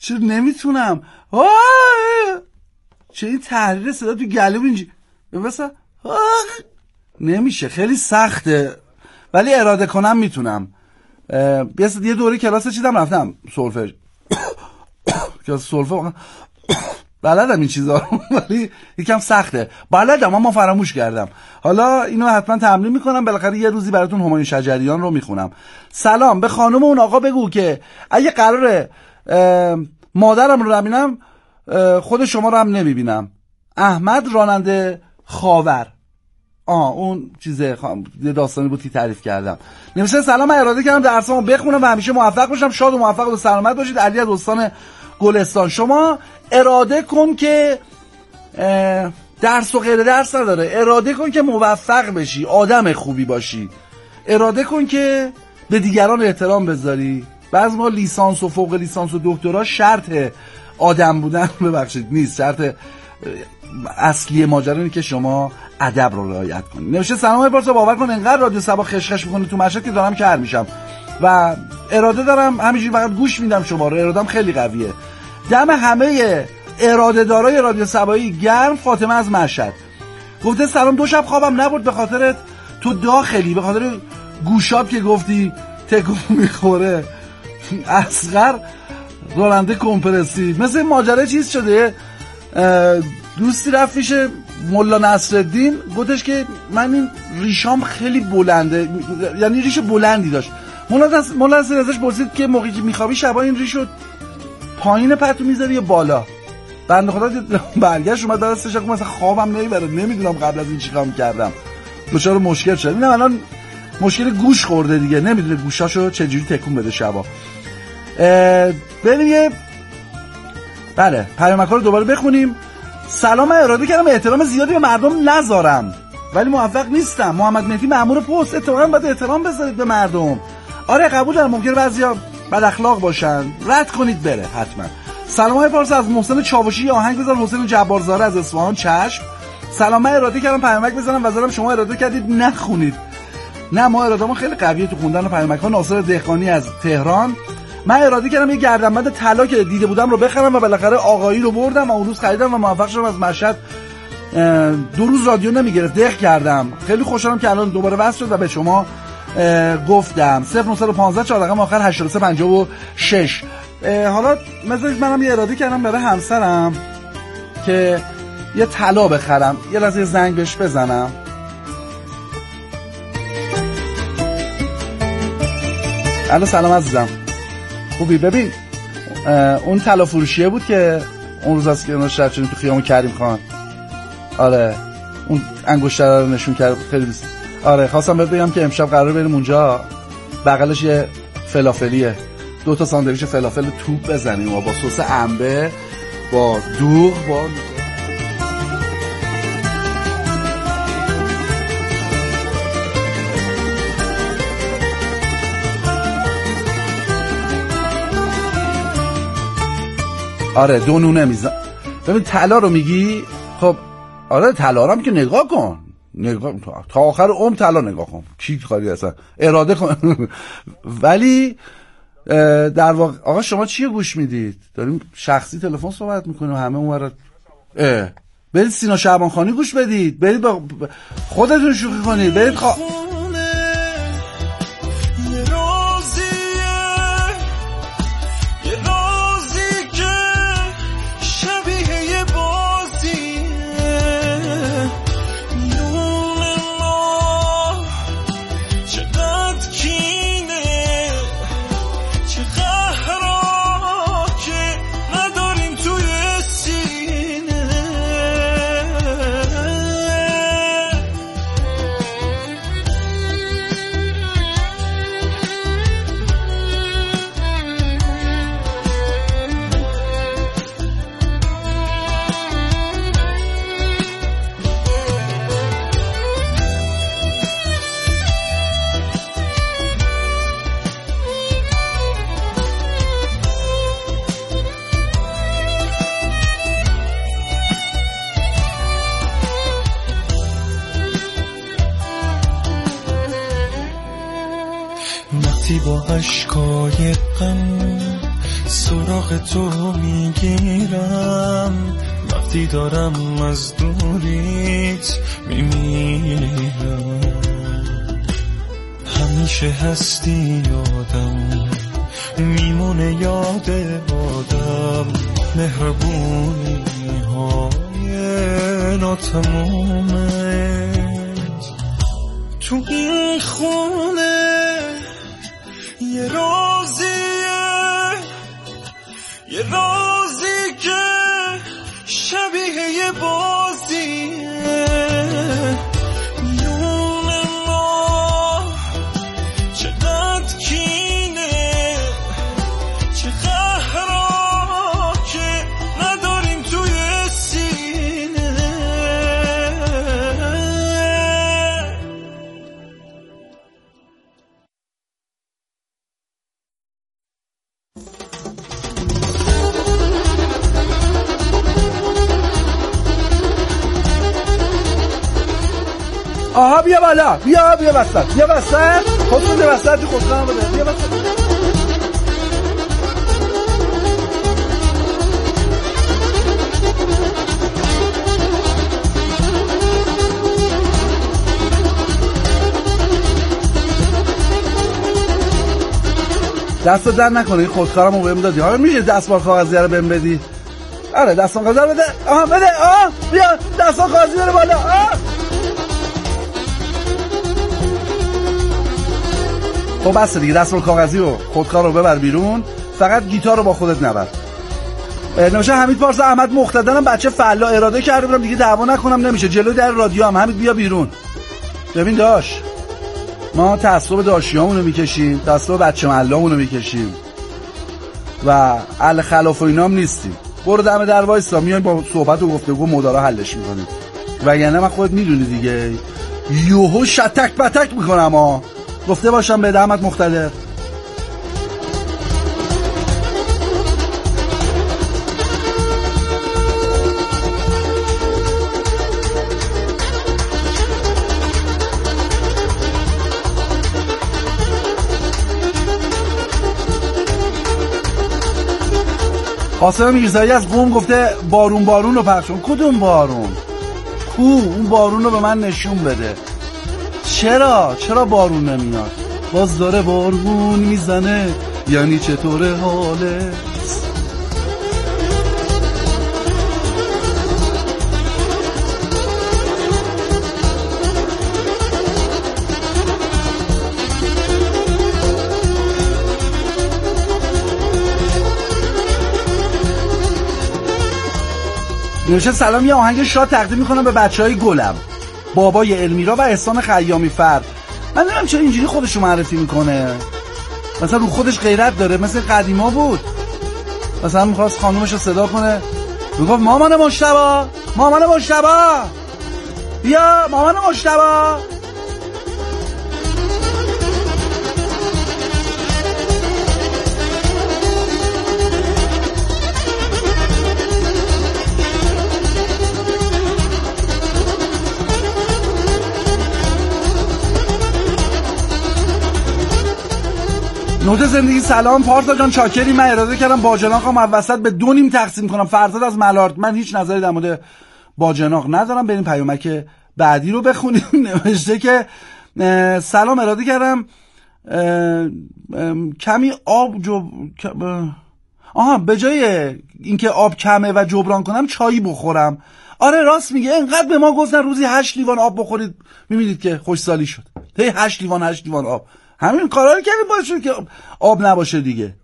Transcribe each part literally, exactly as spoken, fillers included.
چرا نمیتونم؟ چه این تحریر صدا تو گلوم اینجا مثلا نمیشه، خیلی سخته، ولی اراده کنم میتونم. یه دوره کلاس چیزم رفتم سولفژ، کلاس سولفژ بلدم این چیزا رو، ولی یکم سخته. بلدم اما فراموش کردم. حالا اینو حتما تمرین میکنم، بالاخره یه روزی براتون همایون شجریان رو میخونم. سلام به خانم اون آقا بگو که اگه قراره مادرم رو ببینم خود شما رو هم نمیبینم. احمد راننده خاور. آه اون چیزه داستانی بود که تعریف کردم. نمیشه سلام، من اراده کردم درسامو بخونم و همیشه موفق باشم. شاد و موفق و سلامت باشید. علی از استان گلستان. شما اراده کن که درس و غیر درس نداره، اراده کن که موفق بشی، آدم خوبی باشی، اراده کن که به دیگران احترام بذاری. بعضی ما لیسانس و فوق لیسانس و دکترا شرط آدم بودن ببخشید نیست، شرط اصلی ماجرا اینه که شما ادب رو رعایت کنید. نوشته سلام پارسا، باور کن انقدر رادیو صبا خشخش میکنه تو مشهد که دارم کر میشم و اراده دارم همینجوری فقط گوش میدم شما رو. اراده‌ام خیلی قویه. دم همه اراده دارای رادیو صبایی گرم. فاطمه از مشهد گفته سلام، دو شب خوابم نبرد به خاطر تو داخلی، به خاطر گوشات که گفتی تکون میخوره. اصغر راننده کمپرسی. مثل ماجرا چیز شده، دوستی رفت پیش ملا نصرالدین گفتش که من این ریشام خیلی بلنده، یعنی ریش بلندی داشت. ملا نصرالدین ازش پرسید که موقعی که میخوابی شبا این ریشو پایین پتو میذاری یا بالا؟ بنده خدا برگشت اومد دستش گفت مثلا خوابم نمیبره، نمیدونم قبل از این چیکار می‌کردم، دچار مشکل شد. اینم الان مشکل گوش خورده دیگه، نمیدونه گوشاشو چجوری تکون بده شبا. بریم یه بله پیامک‌ها رو دوباره بخونیم. سلام، من اراده کردم احترام زیادی به مردم نذارم ولی موفق نیستم. محمد مهدی مأمور پست. اتفاقا باید احترام بذارید به مردم. آره قبول دارم ممکنه بعضیا بد اخلاق باشن، رد کنید بره حتما. سلام های پارسا از محسن چاوشی. آهنگ بذار حسین جبارزاده از اصفهان. چشم. سلام، من اراده کردم پیامک بزنم و زدم شما اراده کردید نخونید. نه ما اراده ما خیلی قویه تو خوندن پیامک ها. ناصر دهقانی از تهران. من اراده کردم یه گردنبند طلا که دیده بودم رو بخرم و بالاخره آقایی رو بردم و اون روز خریدم و موفق شدم. از مشهد دو روز رادیو نمیگرفت، دق کردم. خیلی خوشحالم که الان دوباره وصل شد و به شما گفتم. صفر نه یک پنج چهار رقم آخر هشتاد و سه پنجاه و شش. حالا مثلا منم یه اراده کردم برای همسرم که یه طلا بخرم. یه لحظه زنگ بهش بزنم. الو سلام عزیزم، خوبی؟ ببین اون طلا فروشیه بود که اون روز از که نشد شدیم تو خیابون کریم خان. آره اون انگشتر رو نشون کرد خیلی دوست. آره خواستم بهت بگم که امشب قراره بریم اونجا، بغلش یه فلافلیه، دو تا ساندویچ فلافل توپ بزنیم و با سس انبه با دوغ با آره دو نونه میزن. ببین طلا رو میگی؟ خب آره طلا رو هم که نگاه کن، نگاه تا آخر عمر طلا نگاه کن، چی کاری اصلا اراده کن. ولی در واقع آقا شما چی گوش میدید؟ داریم شخصی تلفن صحبت میکنیم همه اونورا. برید سینا شعبانخانی گوش بدید، برید با خودتون شوخی کنید، برید خوا... با اشکای غم سراغ تو میگیرم، وقتی دارم از دوریت میمیرم. همیشه هستی یادم، میمونه یاد آدم، مهربونی های ناتمومت. تو این خونه یه رازیه، یه رازی که شبیه یه بازیه. میون ما چقدر کینه، چه قهرها که نداریم توی سینه. آها بیا بالا، بیا بیا وسط، بیا وسط، خودتون بیا وسط، تو خودتون بده، بیا وسط. دست در نکنه، این خودکارمو بهم دادی. حالا میشه دستمال کاغذی رو بهم بدی؟ آره دستمال کاغذی رو بده. آها بده، آها بیا دستمال کاغذی رو بالا. آها خب بس دیگه، دستمال کاغذی و خودکار رو ببر بیرون، فقط گیتار رو با خودت نبر. نوشه حمید پارسا احمد مقتدرم بچه فلا اراده کرده بودم دیگه دعوا نکنم، نمیشه جلو در رادیو هم. حمید بیا بیرون. ببین داش، ما تعصب داشیامونو میکشیم، تعصب بچه محلامونو میکشیم و ال خلاف و اینام نیستیم. برو دم در وایسا، میایم با صحبت و گفتگو مدارا حلش میکنیم. وگرنه من خودت میدونی دیگه یوهو شتک بتک میکنم ها. گفته باشم به احمد مقتدر. قاسم میرزایی از قم گفته بارون بارون رو پخش کن. کدوم بارون؟ کو اون بارون رو به من نشون بده. چرا چرا بارون نمیاد؟ باز داره بارون میزنه، یعنی چطوره حاله؟ نوشه سلام، یه آهنگ شاد تقدیم میکنم به بچهای گلم، بابای المیرا و احسان خیامی فرد. من نمیدونم چرا اینجوری خودشو معرفی میکنه، مثلا رو خودش غیرت داره، مثل قدیما بود. مثلا میخواست خانومشو صدا کنه، میگفت مامان مجتبی، مامان مجتبی، بیا مامان مجتبی. نوت زندگی سلام پارسا جان، چاکری. من اراده کردم باجناقم از وسط به دو نیم تقسیم کنم. فرزاد از ملارد، من هیچ نظری در مورد باجناق ندارم. بریم پیامک بعدی رو بخونیم. نوشته که سلام، اراده کردم کمی آب جو آها به جای اینکه آب کمه و جبران کنم چایی بخورم. آره راست میگه، اینقدر به ما گفتن روزی هشت لیوان آب بخورید، میبینید که خوشسالی شد. هی هشت لیوان هشت لیوان آب، همین کارا رو کردیم باعث شد که آب نباشه دیگه.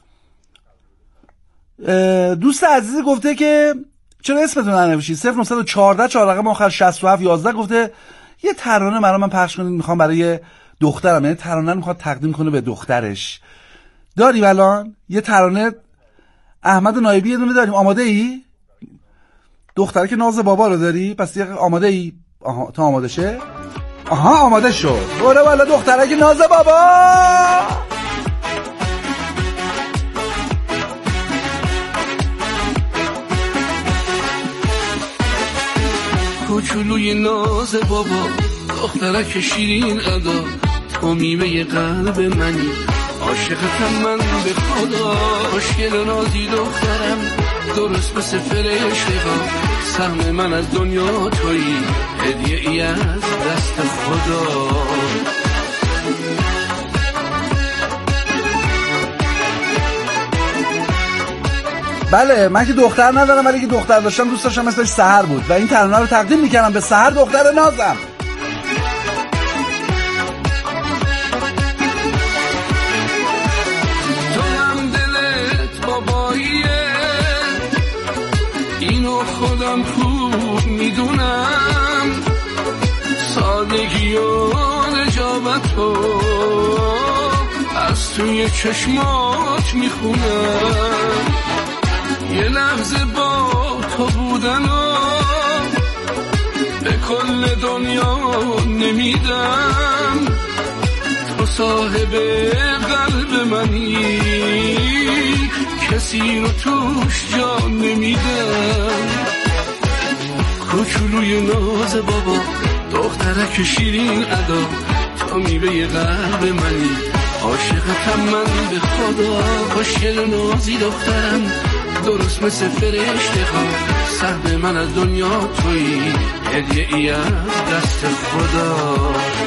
دوست عزیز گفته که چرا اسمتون ننوشید؟ صفر نه یک چهار چهار رقم آخر شصت و هفت یازده گفته یه ترانه برای من پخش کنید، میخوام برای دخترم، یعنی ترانه رو میخواد تقدیم کنه به دخترش. داریم الان یه ترانه احمد نایبی یه دونه داریم. آماده ای؟ دختره که ناز بابا رو داری؟ پس یه آماده ای؟ آها تا آماده شه؟ آها آماده شد. بره والا دختره که ناز بابا. کوچولوی ناز بابا، دختره که شیرین ادا، تو میوه قلب منی، عاشقتم من به خدا، خوشگل و نازی دخترم، درست مثل فرشته ها، سهم من از دنیا تویی، هدیه ای از دست خدا. بله من که دختر ندارم، ولی که دختر داشتم دوست داشتم اسمش سحر بود و این ترانه رو تقدیم میکنم به سحر دختر نازم. تو هم دلت باباییه، اینو خودم خوب میدونم، سادگی و نجابتو از توی چشمات میخونم، یه لحظه با تو بودن و به کل دنیا نمیدم، تو صاحب قلب منی، کسی رو توش جا نمیدم. کوچولوی ناز بابا، دخترک شیرین ادا، تو میوه قلب منی، عاشقتم من به خدا، خوشگل نازی دخترم، درست مثل فرشته ها، سهم من از دنیا تویی، هدیه ای از دست خدا.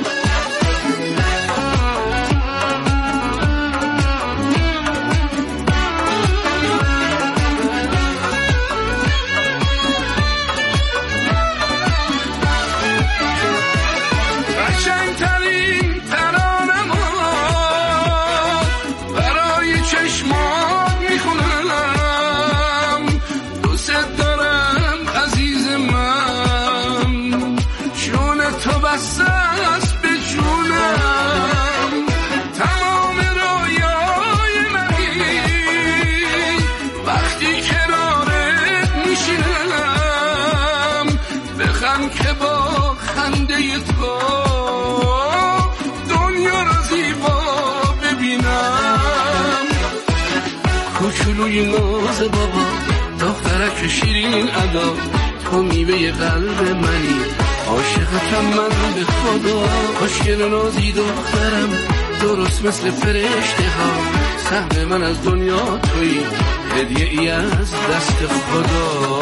که با خنده تو دنیا رو زیبا ببینم، کوچولوی ناز بابا، دخترک شیرین ادا، تو میوه قلب منی، عاشقتم من به خدا، خوشگل نازی دخترم، درست مثل فرشته ها، سهم من از دنیا تویی، هدیه ای از دست خدا.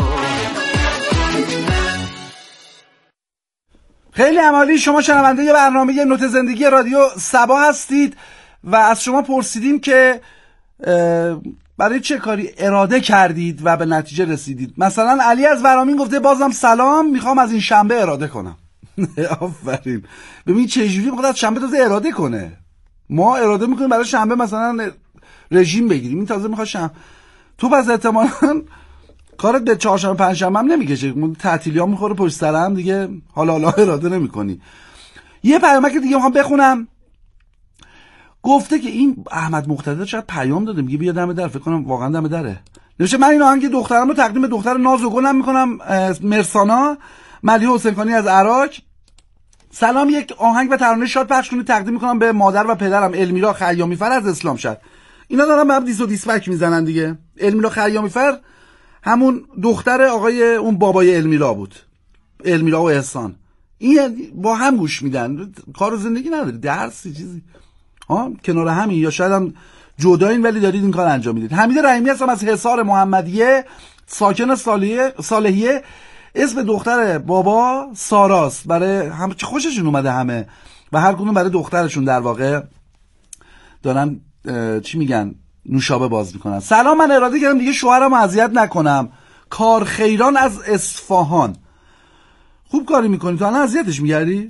خیلی عالی. شما شنونده ی برنامه نوت زندگی رادیو صبا هستید و از شما پرسیدیم که برای چه کاری اراده کردید و به نتیجه رسیدید. مثلا علی از ورامین گفته بازم سلام، میخوام از این شنبه اراده کنم. آفرین. ببین چجوری میخواد از شنبه تازه اراده کنه. ما اراده میکنیم برای شنبه مثلا رژیم بگیریم، این تازه میخواد شنبه. تو پس احتمالاً کارت به چهارشنبه پنجشنبه هم نمیکشه، تعطیلی ها میخوره پشت سر هم دیگه، حالا حالا اراده نمیکنی. یه پیامک دیگه میخوام بخونم. گفته که این احمد مقتدر شاید پیام داده، میگه بیا دم در، فکر کنم واقعا دم دره. نوشته من این آهنگ دخترم رو تقدیم دختر ناز و گلم میکنم، مرسانا ملیحه حسینخانی از عراق. سلام، یک آهنگ و ترانه شاد پخش کنید تقدیم میکنم به مادر و پدرم المیرا خیامی فر از اسلامشهر. اینا دارن به هم دیس و دیسپک میزنن دیگه. المیرا خیامی فر همون دختر آقای اون بابای المیرا بود، المیرا و احسان. این با هم گوش میدن، کار و زندگی نداره، درسی چیزی ها کنار همین، یا شاید هم جدایین ولی دارید این کار انجام میدید. حمید رحیمی هستم از حصار محمدیه، ساکن صالحیه. صالحیه اسم دختر بابا ساراست، برای هم خوششون اومده همه و هر کدوم برای دخترشون در واقع دارن چی میگن نوشابه باز میکنن. سلام، من اراده کردم دیگه شوهرم اذیت نکنم. کارخیران از اصفهان. خوب کاری میکنی، تو الان اذیتش میگردی؟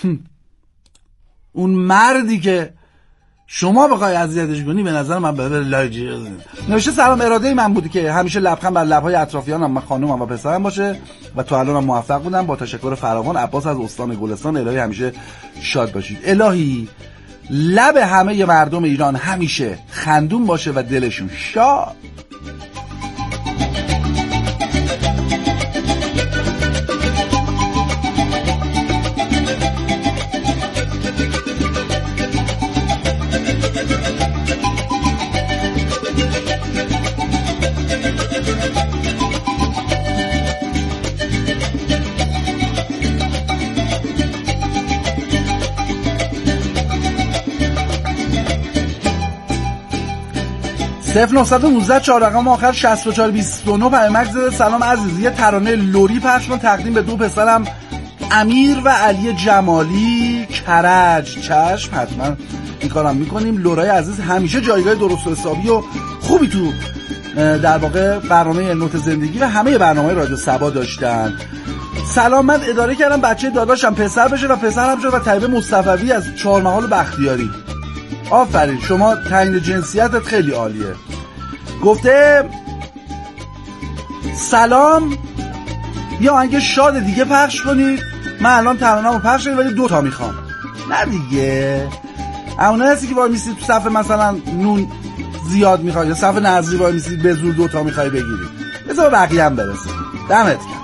اون مردی که شما بخوای اذیتش کنی به نظر من بره لاجی. نوشته سلام، اراده من بودی که همیشه لبخند بر لبهای اطرافیانم، من خانومم و پسرم باشه و تو الانم موفق بودم. با تشکر فراوان. عباس از استان گلستان. الهی همیشه شاد باشید. الهی لب همه مردم ایران همیشه خندون باشه و دلشون شاد. صفر نه یک نه چهار رقم آخر شصت و چهار بیست و نه پیامک زده. سلام عزیز، یه ترانه لوری پخش کن تقدیم به دو پسرم امیر و علی جمالی کرج. چشم، حتما این کارم میکنیم. لورای عزیز همیشه جایگاه درست و حسابی و خوبی تو در واقع برنامه نوت زندگی و همه برنامه رادیو صبا داشتن. سلام، من اداره کردم بچه داداشم پسر بشه و پسر هم شد و طیبه مصطفوی از چهارمحال بختیاری. آفرین، شما تعیین جنسیتت خیلی عالیه. گفته سلام، یه آهنگ شاد دیگه پخش کنید. من الان ترانه‌مو پخش کردم ولی دو تا میخوام. نه دیگه، اونایی هستی که وای میسید تو صف مثلا نون زیاد میخوای یا صف نظری وای میسید به زور دو تا میخوای بگیری، بذار بقیه هم برسه. دمت گرم.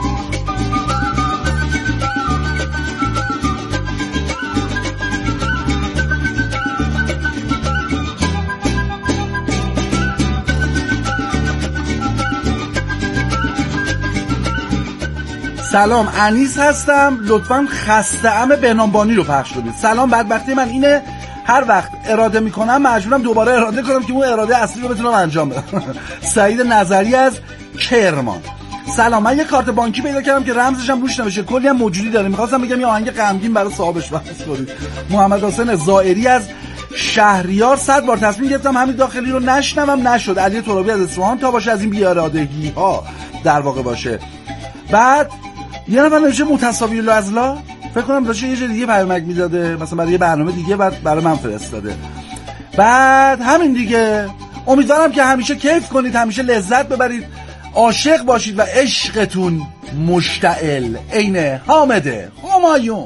سلام، انیس هستم، لطفاً خسته ام بهنامبانی رو پخش کنید. سلام، بدبختی من اینه هر وقت اراده میکنم مجبورم دوباره اراده کنم که اون اراده اصلی رو بتونم انجام بدم. سعید نظری از کرمان. سلام، من یه کارت بانکی پیدا کردم که رمزش هم روش نمیشه، کلی هم موجودی داره، میخواستم بگم یه آهنگ غمگین برای صاحبش بس کنید. محمد حسین زائری از شهریار. صد بار تصمیم گرفتم همین داخلی رو نشنوم، نشد. علی ترابی از اصفهان تا باشه از این بی‌ارادگی ها در واقع باشه. بعد یه نفر نمیشه متصاوی لازلا، فکر کنم داشته یه جای دیگه پیامک میداده، مثلا برای یه برنامه دیگه، بعد برای من فرستاده. بعد همین دیگه، امیدوارم که همیشه کیف کنید، همیشه لذت ببرید، عاشق باشید و عشقتون مشتعل. عین حامد همایون.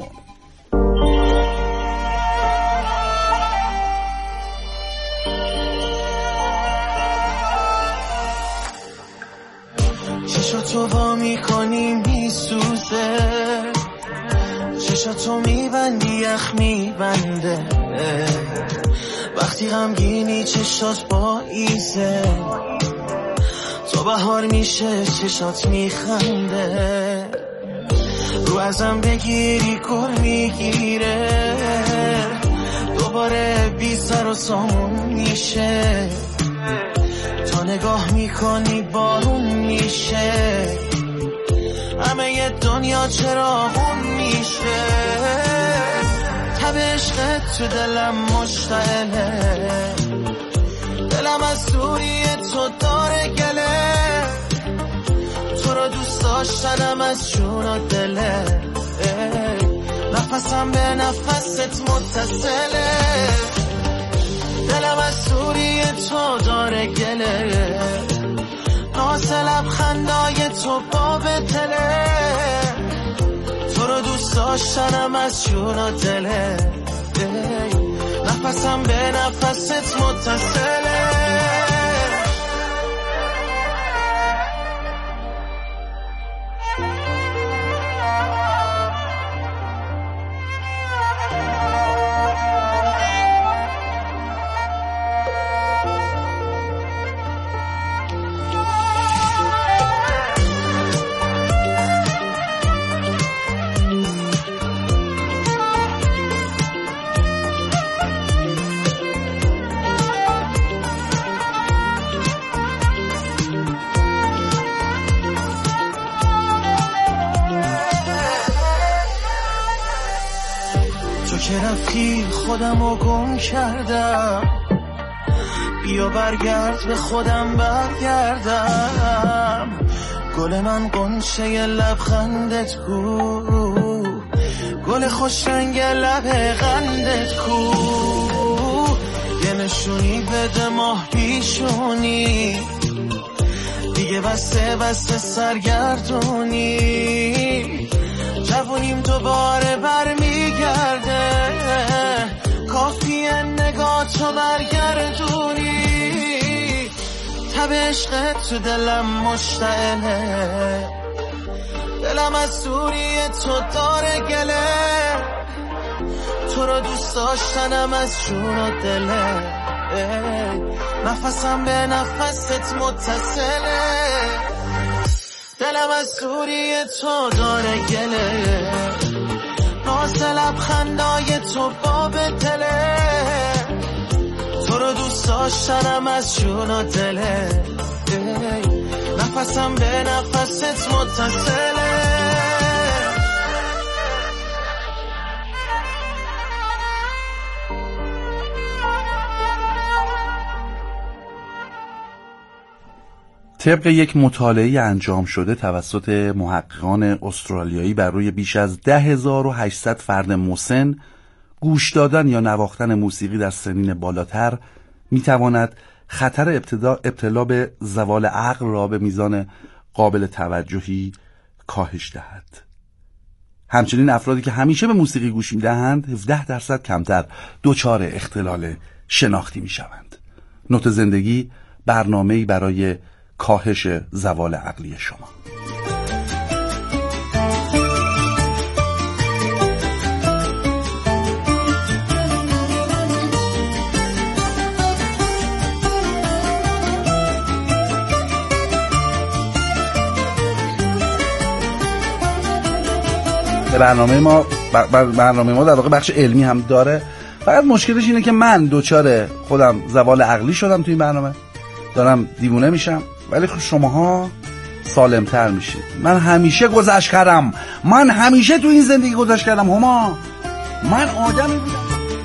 چشاتو وا میکنی میسوزه، چشاتو میبندی یخ میبنده، وقتی غمگینی چشات با ایزه، تو بهار میشه چشات میخنده، رو ازم بگیری کل میگیره، دوباره بی سر و سامون میشه، تا نگاه میکنی بارون میشه، همه ی دنیا چراغون میشه، تب عشقت تو دلم مشتعله، دلم از دوری تو داره گله، تو رو دوست داشتنم از جون و دله، نفسم به نفست متصله، دلم از دوری تو داره گله، ناز لبخندای تو باب دله، تو رو دوست داشتنم از جون و دله، نفسم به نفست متصله. خودمو گم کردم، بیا برگرد به خودم برگردم، گل من قنچه لبخندت کو، گل خوش رنگ لب قندت کو، یه نشونی بده ماه پیشونی، دیگه بسته بسته سرگردونی، جوونیم دوباره برمیگرده، کافیه نگاه تو برگردونی، تب عشقت تو دلم مشتعله، دلم از دوری تو داره گله، تو رو دوست داشتنم از جون و دله، نفسم به نفست متصله، دلم از دوری تو داره گله، ناز لبخندای تو باب دله، تو رو دوست داشتنم از جون و دله، نفسم به نفست متصله. طبق یک مطالعه انجام شده توسط محققان استرالیایی بر روی بیش از ده هزار و هشتصد فرد مسن، گوش دادن یا نواختن موسیقی در سنین بالاتر میتواند خطر ابتدا ابتلا به زوال عقل را به میزان قابل توجهی کاهش دهد. همچنین افرادی که همیشه به موسیقی گوش میدهند هفده درصد کمتر دچار اختلال شناختی میشوند. نوت زندگی برنامه‌ای برای کاهش زوال عقلی شما. برنامه ما برنامه ما در واقع بخش علمی هم داره، فقط مشکلش اینه که من دوچار خودم زوال عقلی شدم توی این برنامه، دارم دیوونه میشم، ولی خب شماها سالمتر میشید. من همیشه گذشت کردم، من همیشه تو این زندگی گذشت کردم هما، من آدمی بودم.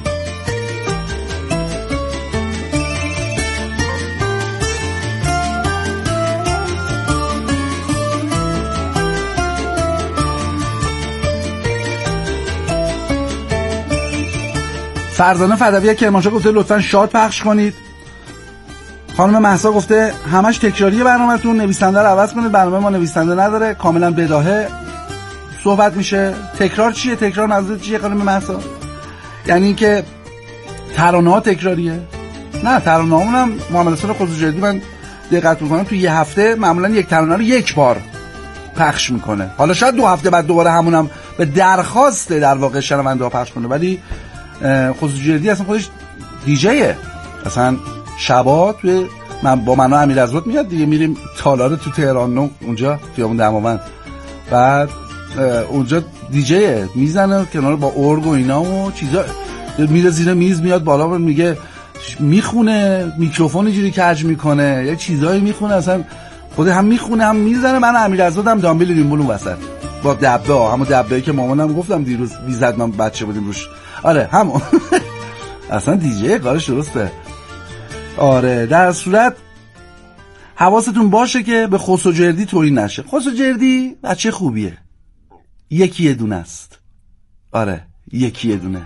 فرزانه فدوی کرمانشاه گفته لطفاً شاد پخش کنید. خانم مهسا گفته همش تکراریه برنامه‌تون، نویسنده رو عوض کنید، برنامه ما نویسنده نداره، کاملا بداهه صحبت میشه. تکرار چیه؟ تکرار منظور چیه خانم مهسا؟ یعنی اینکه ترانه‌ها تکراریه؟ نه، ترانه‌هامون هم محمد حسین خسروجردی من دقت می‌کنم تو یه هفته معمولا یک ترانه رو یک بار پخش میکنه. حالا شاید دو هفته بعد دوباره همونم به درخواست در واقع شنونده‌ها پخش کنه، ولی خسروجردی اصلا خودش دیجیه، اصلا شبا توی من با من و امیرعزت میاد دیگه، میریم تالار تو تهران نو اونجا خیابون دماوند، بعد اونجا دیجیه میزنه کنار با ارگ و اینا و چیزا، میره زیر میز میاد بالا و میگه میخونه، میکروفون اینجوری کج میکنه، یه چیزایی میخونه، اصلا خود هم میخونه هم میزنه. من و امیرعزت هم دامبل ریمبول اون وسط با دبه ها، همون دبه‌ای که مامانم گفتم دیروز بیزد من بچه بودیم روش، آره همون اصلا دیجیه کارش درسته. آره در صورت حواستون باشه که به خسروجردی توهین نشه. خسروجردی بچه خوبیه، یکی یه دونه است، آره یکی یه دونه.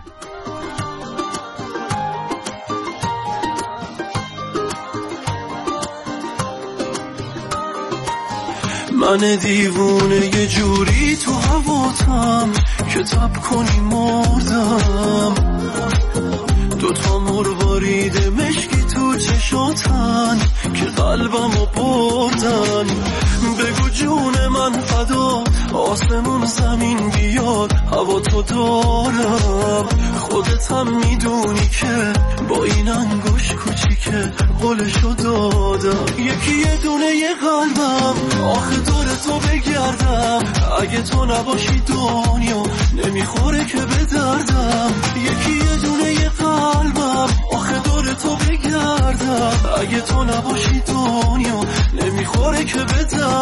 من دیوونه یه جوری تو هواتم که تب کنی مردم، دوتا مروارید مشکی تو چشاتن که قلبمو بردن. بگو جون من فدا، آسمون زمین بیاد هوا تو دارم، خودت هم میدونی که با این انگوش کوچیکه قولشو دادم. یکی یه دونه یه قلبم آخه دور تو بگردم، اگه تو نباشی دنیا نمیخوره که به دردم. یکی یه دونه یه قلبم آخه دور تو بگردم، اگه تو نباشی دنیا نمیخوره که به دردم.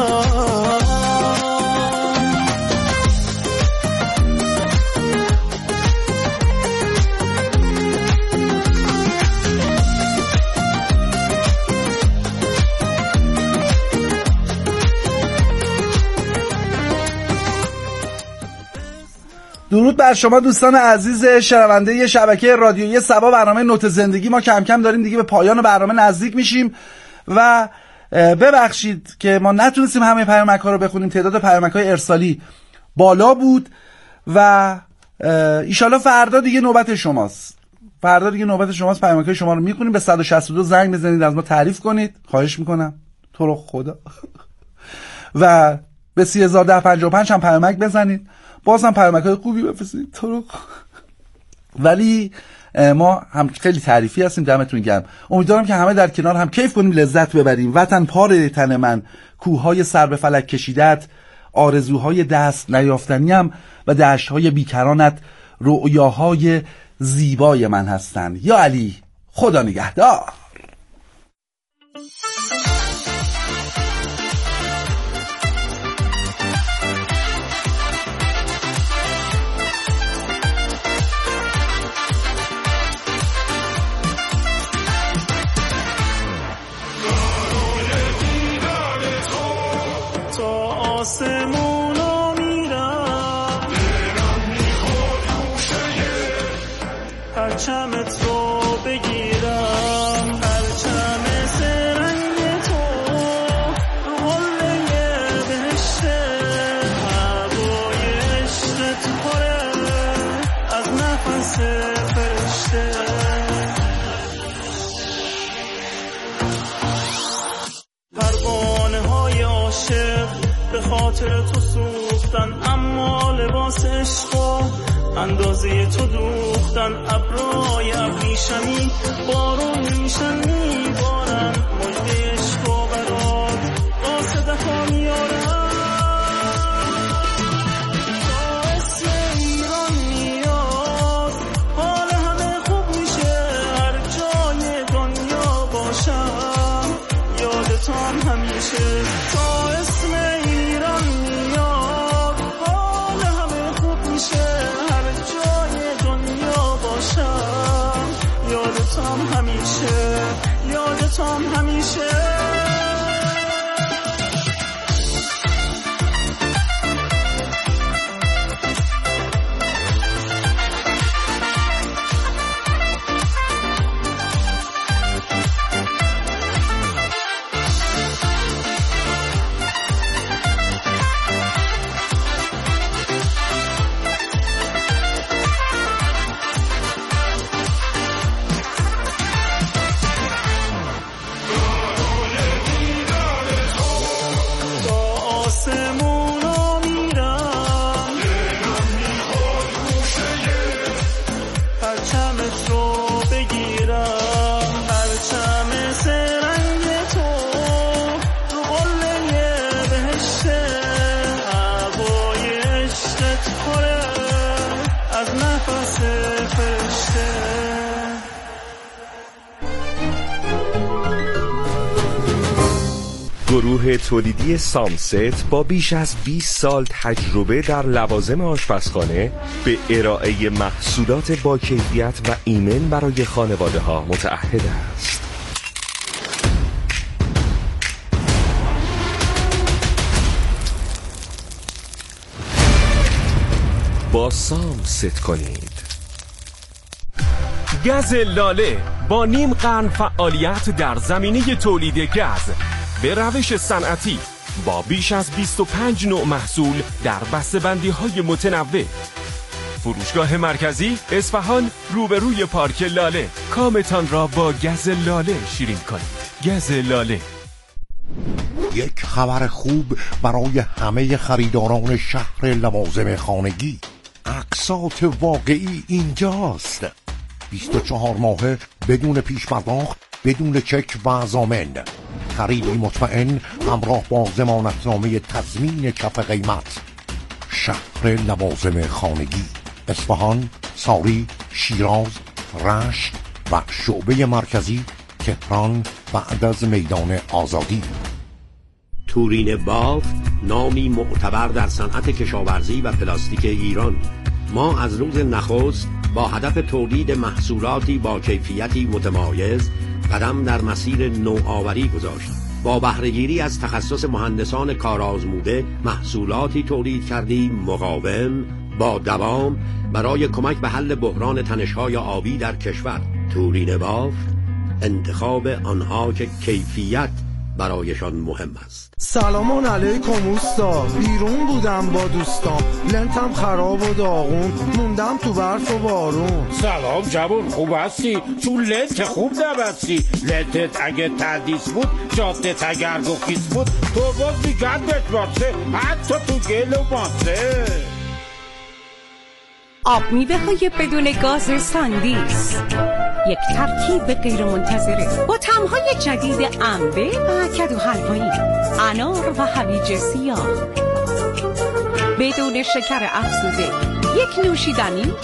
درود بر شما دوستان عزیز شنونده شبکه رادیویی سبا، برنامه نوت زندگی. ما کم کم داریم دیگه به پایان برنامه نزدیک میشیم و ببخشید که ما نتونستیم همه پیامک‌ها رو بخونیم، تعداد پیامک‌های ارسالی بالا بود و ایشالا فردا دیگه نوبت شماست. فردا دیگه نوبت شماست، پیامک‌های شما رو میخونیم. به صد و شصت و دو زنگ بزنید، از ما تعریف کنید، خواهش میکنم تو رو خدا. و به سی هزار و ده پنجاه و پنج هم پیامک بزنید، باز هم پیامک‌های خوبی بفرستید تو رو. ولی ما هم خیلی تعریفی هستیم، دمتون گرم. امیدوارم که همه در کنار هم کیف کنیم، لذت ببریم. وطن پاره تن من، کوههای سر به فلک کشیدت، آرزوهای دست نیافتنیم و دشت‌های بیکرانت رؤیاهای زیبای من هستند. یا علی خدا نگهدار. آسمونو میرم پرچمت رو بگیرم، پرچم سرنگ تو رو قله بهشته، هوای عشقت پره از نفس فرشته. پروانه های عاشق به خاطر تو سوختن، اما لباس عشقا اندازه تو دوختن. ابرای ابریشمی بارون میشن میبارن، مژده عشقا برات قاصد ها میارن. تا اسم ایران میاد حال همه خوب میشه، هر جای دنیا باشم یادتان همیشه. تا اسم ایران میاد حال همه خوب میشه، هر جای دنیا باشم یادتان همیشه، یادتان همیشه. آسمونو میرم پرچمت رو بگیرم، پرچم سرنگ تو رو قله بهشته، هوای عشقت پره از نفس فرشته. گروه تولیدی سامست با بیش از بیست سال تجربه در لوازم آشپزخانه به ارائه محصولات با کیفیت و ایمن برای خانواده ها متعهد است. با سامست کنید. گز لاله با نیم قرن فعالیت در زمینه تولید گز به روش صنعتی با بیش از بیست و پنج نوع محصول در بسته‌بندی‌های متنوع. فروشگاه مرکزی اصفهان روبروی پارک لاله. کامتان را با گز لاله شیرین کنید. گز لاله. یک خبر خوب برای همه خریداران شهر لوازم خانگی. اقساط واقعی اینجاست. بیست و چهار ماهه بدون پیش پرداخت، بدون چک و ضامن. خریدی مطمئن همراه با ضمانتنامه تضمین کف قیمت. شهر لوازم خانگی، اصفهان، ساری، شیراز، رشت و شعبه مرکزی تهران بعد از میدان آزادی. تورین بافت نامی معتبر در صنعت کشاورزی و پلاستیک ایران. ما از روز نخست با هدف تولید محصولاتی با کیفیتی متمایز قدم در مسیر نوآوری گذاشتیم. با بهره‌گیری از تخصص مهندسان کارآزموده محصولاتی تولید کردیم مقاوم، با دوام برای کمک به حل بحران تنش‌های آبی در کشور. تورین بافت، انتخاب آنها که کیفیت برایشان مهم است. سلام علیکم اوستا، بیرون بودم با دوستان، لنتم خراب و داغون، موندم تو برف و بارون. سلام جوان، خوب هستی؟ تو لنت خوب نبستی. لنتت اگه تردیس بود، جادت اگر گخیس بود، تو باز بیگردت باسه، حتی تو گل و ماسه. آب میوه های بدون گاز ساندیس، یک ترکیب غیر منتظره با طعم‌های جدید انبه و کدو حلوایی، انار و هویج سیاه، بدون شکر افزوده. یک نوشیدنی